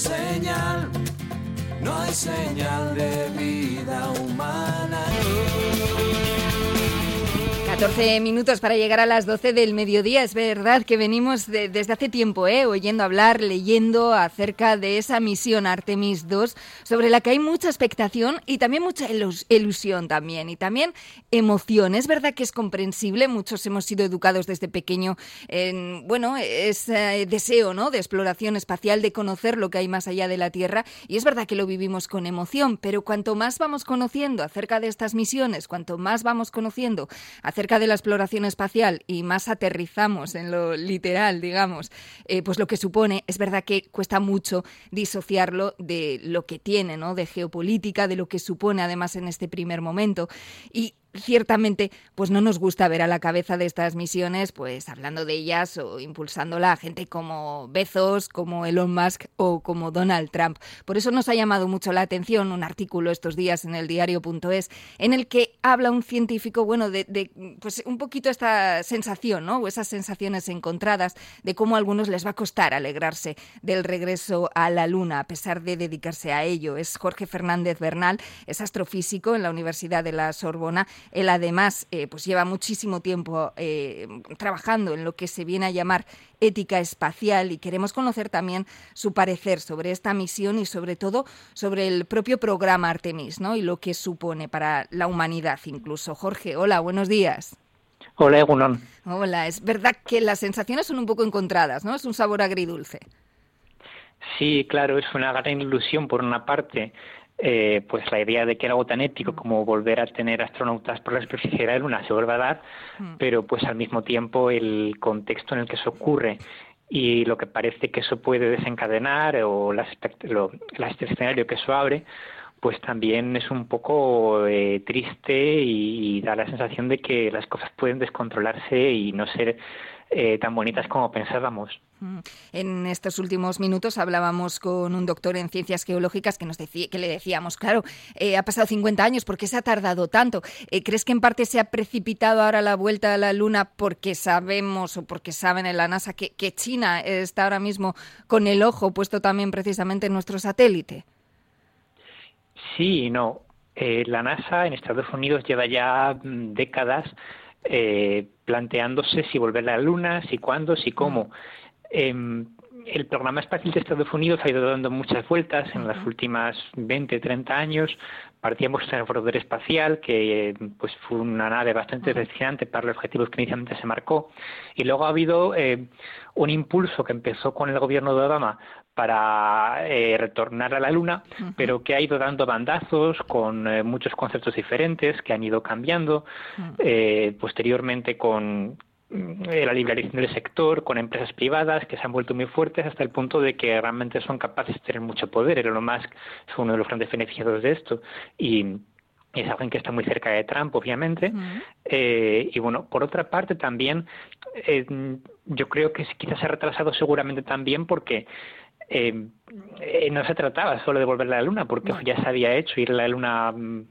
no hay señal de vida humana. 14 minutos para llegar a las 12 del mediodía. Es verdad que venimos desde hace tiempo oyendo hablar, leyendo acerca de esa misión Artemis II, sobre la que hay mucha expectación y también mucha ilusión también, y también emoción. Es verdad que es comprensible, muchos hemos sido educados desde pequeño en, ese deseo, ¿no?, de exploración espacial, de conocer lo que hay más allá de la Tierra, y es verdad que lo vivimos con emoción, pero cuanto más vamos conociendo acerca de estas misiones, cuanto más vamos conociendo acerca de la exploración espacial y más aterrizamos en lo literal, digamos, pues lo que supone, es verdad que cuesta mucho disociarlo de lo que tiene, ¿no?, de geopolítica, de lo que supone además en este primer momento. Y ciertamente, pues no nos gusta ver a la cabeza de estas misiones, pues hablando de ellas o impulsándola a gente como Bezos, como Elon Musk o como Donald Trump. Por eso nos ha llamado mucho la atención un artículo estos días en el diario.es en el que habla un científico, de pues un poquito esta sensación, ¿no?, o esas sensaciones encontradas de cómo a algunos les va a costar alegrarse del regreso a la Luna a pesar de dedicarse a ello. Es Jorge Fernández Bernal, es astrofísico en la Universidad de la Sorbona. Él además pues lleva muchísimo tiempo trabajando en lo que se viene a llamar ética espacial, y queremos conocer también su parecer sobre esta misión y sobre todo sobre el propio programa Artemis, ¿no?, y lo que supone para la humanidad incluso. Jorge, hola, buenos días. Hola, Egunon. Hola, es verdad que las sensaciones son un poco encontradas, ¿no? Es un sabor agridulce. Sí, claro, es una gran ilusión por una parte, pues la idea de que algo tan épico como volver a tener astronautas por la superficie de la Luna se vuelva a dar, pero pues al mismo tiempo el contexto en el que eso ocurre y lo que parece que eso puede desencadenar o este escenario que eso abre, pues también es un poco triste y da la sensación de que las cosas pueden descontrolarse y no ser tan bonitas como pensábamos. En estos últimos minutos hablábamos con un doctor en ciencias geológicas que le decíamos, claro, ha pasado 50 años, ¿por qué se ha tardado tanto? ¿Crees que en parte se ha precipitado ahora la vuelta a la Luna porque sabemos o porque saben en la NASA que China está ahora mismo con el ojo puesto también precisamente en nuestro satélite? Sí y no. La NASA en Estados Unidos lleva ya décadas planteándose si volver a la Luna, si cuándo, si cómo. El programa espacial de Estados Unidos ha ido dando muchas vueltas en las últimas 20, 30 años. Partíamos del rover espacial, que pues fue una nave bastante desafiante para los objetivos que inicialmente se marcó. Y luego ha habido un impulso que empezó con el gobierno de Obama para retornar a la Luna, pero que ha ido dando bandazos con muchos conceptos diferentes que han ido cambiando, posteriormente con la liberalización del sector, con empresas privadas que se han vuelto muy fuertes hasta el punto de que realmente son capaces de tener mucho poder. Elon Musk es uno de los grandes beneficiados de esto y es alguien que está muy cerca de Trump, obviamente. Y bueno, por otra parte también yo creo que quizás se ha retrasado seguramente también porque no se trataba solo de volver a la Luna, porque ya se había hecho ir a la Luna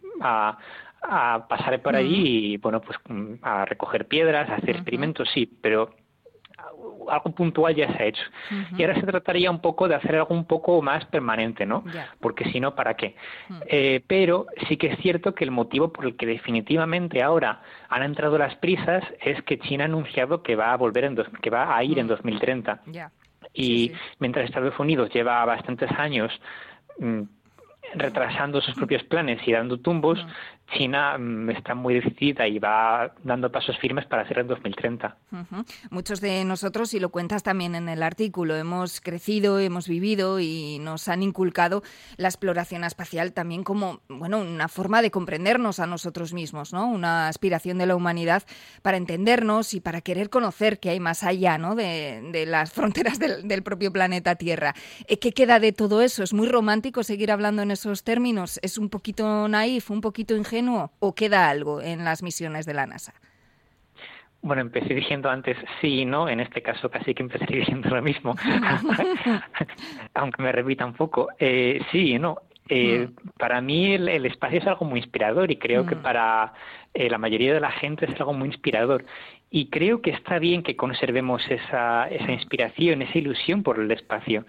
a pasar por allí y, bueno, pues a recoger piedras, a hacer experimentos, sí, pero algo puntual ya se ha hecho. Y ahora se trataría un poco de hacer algo un poco más permanente, ¿no? Porque si no, ¿para qué? Pero sí que es cierto que el motivo por el que definitivamente ahora han entrado las prisas es que China ha anunciado que va a volver que va a ir en 2030. Y mientras Estados Unidos lleva bastantes años retrasando sus propios planes y dando tumbos, China está muy decidida y va dando pasos firmes para hacerlo en 2030. Muchos de nosotros, y lo cuentas también en el artículo, hemos crecido, hemos vivido y nos han inculcado la exploración espacial también como, bueno, una forma de comprendernos a nosotros mismos, ¿no? Una aspiración de la humanidad para entendernos y para querer conocer qué hay más allá, ¿no?, de las fronteras del propio planeta Tierra. ¿Qué queda de todo eso? ¿Es muy romántico seguir hablando en esos términos? ¿Es un poquito naif, un poquito ingenuo, o queda algo en las misiones de la NASA? Bueno, empecé diciendo antes sí y no, en este caso casi que empecé diciendo lo mismo, aunque me repita un poco. Sí y no. Para mí el espacio es algo muy inspirador y creo que para la mayoría de la gente es algo muy inspirador. Y creo que está bien que conservemos esa inspiración, esa ilusión por el espacio.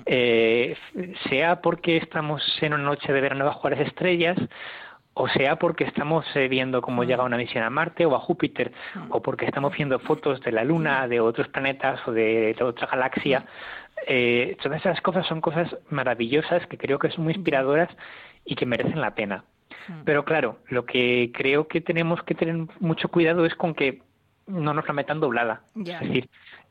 Sea porque estamos en una noche de verano bajo las estrellas, o sea porque estamos viendo cómo llega una misión a Marte o a Júpiter, o porque estamos viendo fotos de la Luna, de otros planetas o de otra galaxia. Todas esas cosas son cosas maravillosas que creo que son muy inspiradoras y que merecen la pena. Pero claro, lo que creo que tenemos que tener mucho cuidado es con que no nos la metan doblada. Es decir,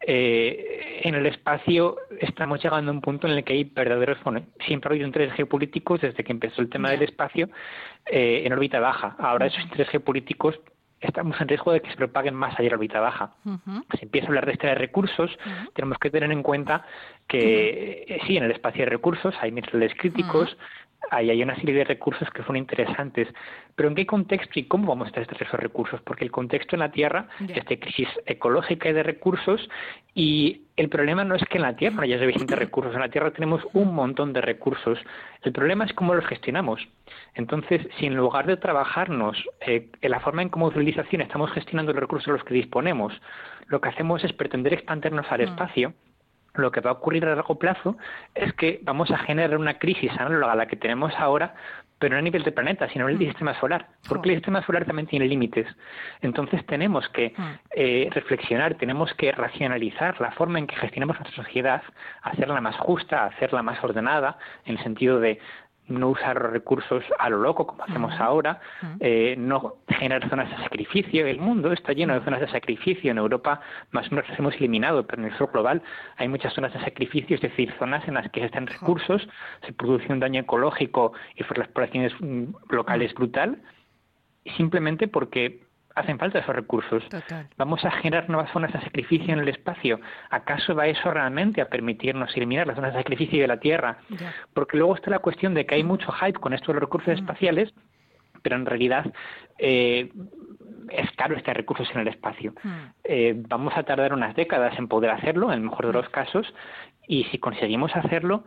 en el espacio estamos llegando a un punto en el que hay verdaderos... Bueno, siempre ha habido intereses geopolíticos desde que empezó el tema del espacio en órbita baja. Ahora esos intereses geopolíticos estamos en riesgo de que se propaguen más allá de la órbita baja. Se empieza a hablar de extraer recursos, tenemos que tener en cuenta que sí, en el espacio hay recursos, hay minerales críticos, hay una serie de recursos que son interesantes, pero ¿en qué contexto y cómo vamos a extraer esos recursos? Porque el contexto en la Tierra es de crisis ecológica y de recursos, y el problema no es que en la Tierra no haya suficientes recursos, en la Tierra tenemos un montón de recursos, el problema es cómo los gestionamos. Entonces, si en lugar de trabajarnos en la forma en cómo civilización estamos gestionando los recursos de los que disponemos, lo que hacemos es pretender expandirnos al espacio, lo que va a ocurrir a largo plazo es que vamos a generar una crisis análoga a la que tenemos ahora, pero no a nivel de planeta, sino a nivel del sistema solar, porque el sistema solar también tiene límites. Entonces tenemos que reflexionar, tenemos que racionalizar la forma en que gestionamos nuestra sociedad, hacerla más justa, hacerla más ordenada, en el sentido de no usar los recursos a lo loco como hacemos ahora, no generar zonas de sacrificio. El mundo está lleno de zonas de sacrificio. En Europa más o menos las hemos eliminado, pero en el sur global hay muchas zonas de sacrificio, es decir, zonas en las que se están recursos, se produce un daño ecológico y por las poblaciones locales brutal, simplemente porque hacen falta esos recursos. Total. ¿Vamos a generar nuevas zonas de sacrificio en el espacio? ¿Acaso va eso realmente a permitirnos eliminar las zonas de sacrificio de la Tierra? Porque luego está la cuestión de que hay mucho hype con esto de los recursos espaciales, pero en realidad es caro este recursos en el espacio. Vamos a tardar unas décadas en poder hacerlo, en el mejor de los casos, y si conseguimos hacerlo,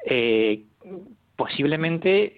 posiblemente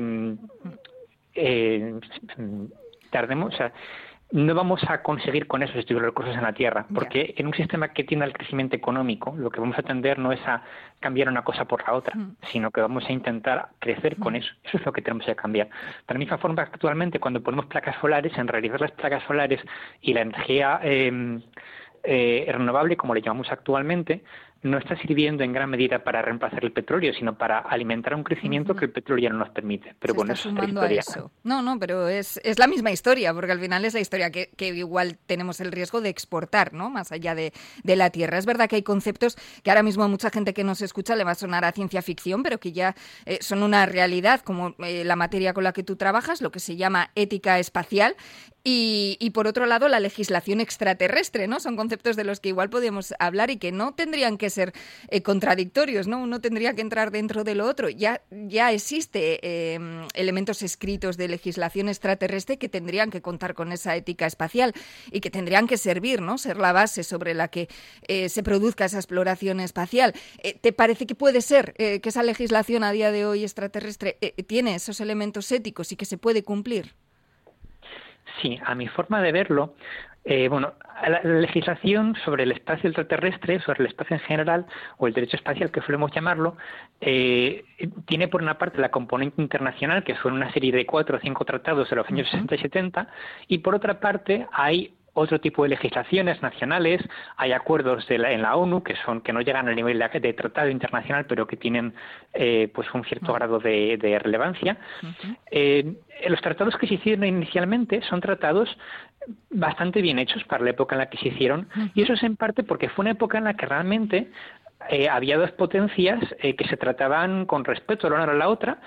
tardemos... O sea, no vamos a conseguir con esos estilos de recursos en la Tierra, porque en un sistema que tiene el crecimiento económico, lo que vamos a tender no es a cambiar una cosa por la otra, sino que vamos a intentar crecer con eso. Eso es lo que tenemos que cambiar. De la misma forma, actualmente, cuando ponemos placas solares, en realidad las placas solares y la energía renovable, como le llamamos actualmente, no está sirviendo en gran medida para reemplazar el petróleo, sino para alimentar un crecimiento que el petróleo ya no nos permite. Pero bueno, eso es la historia. No, pero es la misma historia, porque al final es la historia que igual tenemos el riesgo de exportar, ¿no? Más allá de la Tierra. Es verdad que hay conceptos que ahora mismo a mucha gente que nos escucha le va a sonar a ciencia ficción, pero que ya son una realidad, como la materia con la que tú trabajas, lo que se llama ética espacial, y por otro lado la legislación extraterrestre, ¿no? Son conceptos de los que igual podemos hablar y que no tendrían que ser contradictorios, ¿no? Uno tendría que entrar dentro de lo otro. Ya existe elementos escritos de legislación extraterrestre que tendrían que contar con esa ética espacial y que tendrían que servir, ¿no? Ser la base sobre la que se produzca esa exploración espacial. ¿Te parece que puede ser que esa legislación a día de hoy extraterrestre tiene esos elementos éticos y que se puede cumplir? Sí, a mi forma de verlo, la legislación sobre el espacio extraterrestre, sobre el espacio en general, o el derecho espacial, que solemos llamarlo, tiene por una parte la componente internacional, que son una serie de 4 o 5 tratados de los años 60 y 70, y por otra parte hay otro tipo de legislaciones nacionales, hay acuerdos en la ONU que no llegan al nivel de tratado internacional, pero que tienen pues un cierto grado de relevancia. Los tratados que se hicieron inicialmente son tratados bastante bien hechos para la época en la que se hicieron, y eso es en parte porque fue una época en la que realmente había dos potencias que se trataban con respeto la una a la otra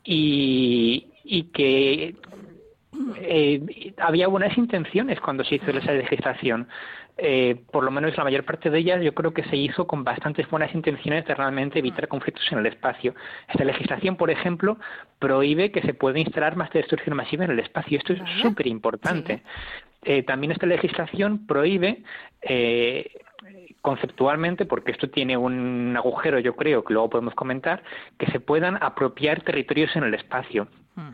y que había buenas intenciones cuando se hizo esa legislación. Por lo menos la mayor parte de ellas yo creo que se hizo con bastantes buenas intenciones de realmente evitar conflictos en el espacio. Esta legislación, por ejemplo, prohíbe que se pueda instalar más destrucción masiva en el espacio. Esto es súper importante. También esta legislación prohíbe conceptualmente, porque esto tiene un agujero, yo creo, que luego podemos comentar, que se puedan apropiar territorios en el espacio.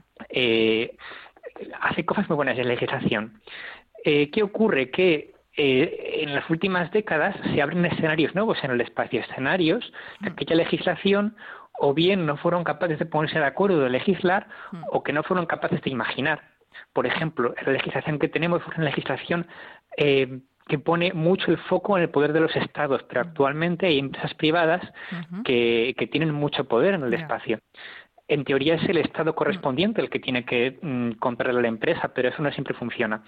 Hace cosas muy buenas en legislación. ¿Qué ocurre? Que en las últimas décadas se abren escenarios nuevos en el espacio, escenarios que aquella legislación o bien no fueron capaces de ponerse de acuerdo de legislar o que no fueron capaces de imaginar. Por ejemplo, la legislación que tenemos es una legislación que pone mucho el foco en el poder de los estados, pero actualmente hay empresas privadas que tienen mucho poder en el espacio. En teoría es el estado correspondiente el que tiene que comprarle a la empresa, pero eso no siempre funciona.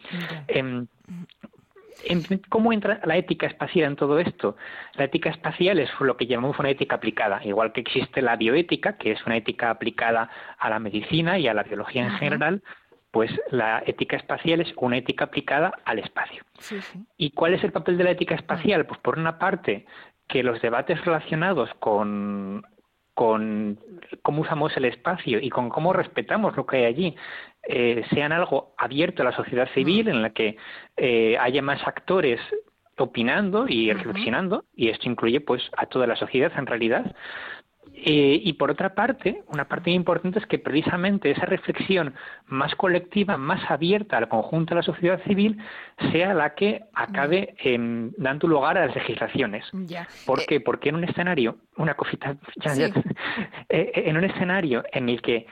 ¿Cómo entra la ética espacial en todo esto? La ética espacial es lo que llamamos una ética aplicada, igual que existe la bioética, que es una ética aplicada a la medicina y a la biología en general, pues la ética espacial es una ética aplicada al espacio. ¿Y cuál es el papel de la ética espacial? Pues por una parte, que los debates relacionados con cómo usamos el espacio y con cómo respetamos lo que hay allí, sean algo abierto a la sociedad civil, en la que haya más actores opinando y reflexionando, y esto incluye pues a toda la sociedad en realidad. Y por otra parte, una parte importante es que precisamente esa reflexión más colectiva, más abierta al conjunto de la sociedad civil, sea la que acabe dando lugar a las legislaciones. ¿Por qué? Porque en un escenario, una cosita, en un escenario en el que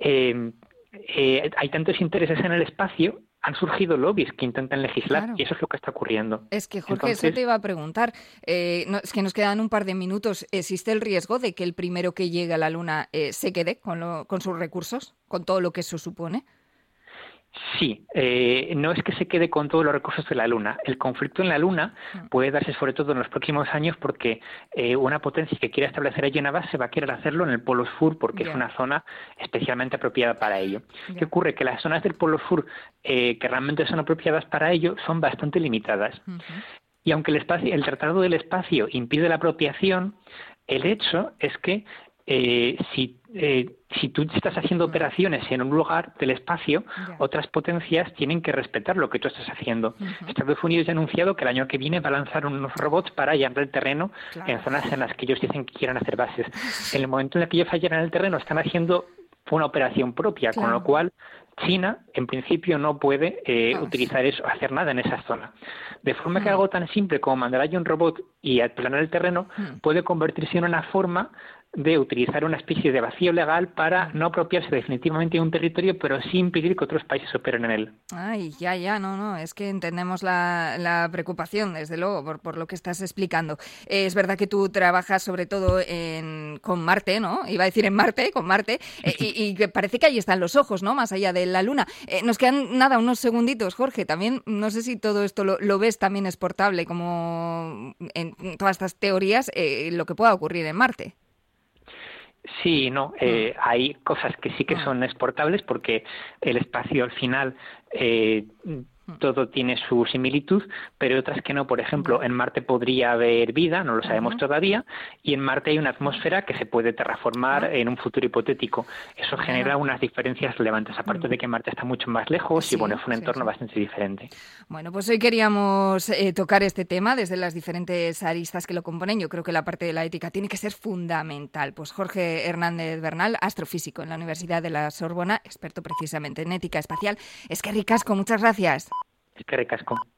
hay tantos intereses en el espacio, han surgido lobbies que intentan legislar y eso es lo que está ocurriendo. Es que, Jorge, eso te iba a preguntar. Es que nos quedan un par de minutos. ¿Existe el riesgo de que el primero que llegue a la Luna se quede con sus recursos, con todo lo que eso supone? Sí, no es que se quede con todos los recursos de la Luna. El conflicto en la Luna puede darse sobre todo en los próximos años porque una potencia que quiera establecer allí una base va a querer hacerlo en el Polo Sur porque es una zona especialmente apropiada para ello. ¿Qué ocurre? Que las zonas del Polo Sur que realmente son apropiadas para ello son bastante limitadas. Y aunque el Tratado del Espacio impide la apropiación, el hecho es que si tú estás haciendo operaciones en un lugar del espacio, otras potencias tienen que respetar lo que tú estás haciendo. Estados Unidos ha anunciado que el año que viene va a lanzar unos robots para allanar el terreno en zonas en las que ellos dicen que quieren hacer bases. En el momento en el que ellos allanan el terreno, están haciendo una operación propia, con lo cual China, en principio, no puede utilizar eso, hacer nada en esa zona. De forma que algo tan simple como mandar allí un robot y aplanar el terreno puede convertirse en una forma de utilizar una especie de vacío legal para no apropiarse definitivamente de un territorio, pero sí impedir que otros países operen en él. Ay, no, es que entendemos la preocupación, desde luego, por lo que estás explicando. Es verdad que tú trabajas sobre todo con Marte, ¿no? Iba a decir en Marte, con Marte, y que parece que ahí están los ojos, ¿no? Más allá de la Luna. Nos quedan, unos segunditos, Jorge. También, no sé si todo esto lo ves también exportable, como en todas estas teorías, lo que pueda ocurrir en Marte. Sí, no, hay cosas que sí que son exportables porque el espacio al final todo tiene su similitud, pero otras que no. Por ejemplo, en Marte podría haber vida, no lo sabemos todavía, y en Marte hay una atmósfera que se puede terraformar en un futuro hipotético. Eso genera unas diferencias relevantes, aparte de que Marte está mucho más lejos y bueno, es un entorno bastante diferente. Bueno, pues hoy queríamos tocar este tema desde las diferentes aristas que lo componen. Yo creo que la parte de la ética tiene que ser fundamental. Pues Jorge Hernández Bernal, astrofísico en la Universidad de la Sorbona, experto precisamente en ética espacial. Es que ricasco, muchas gracias. Es que ricasco.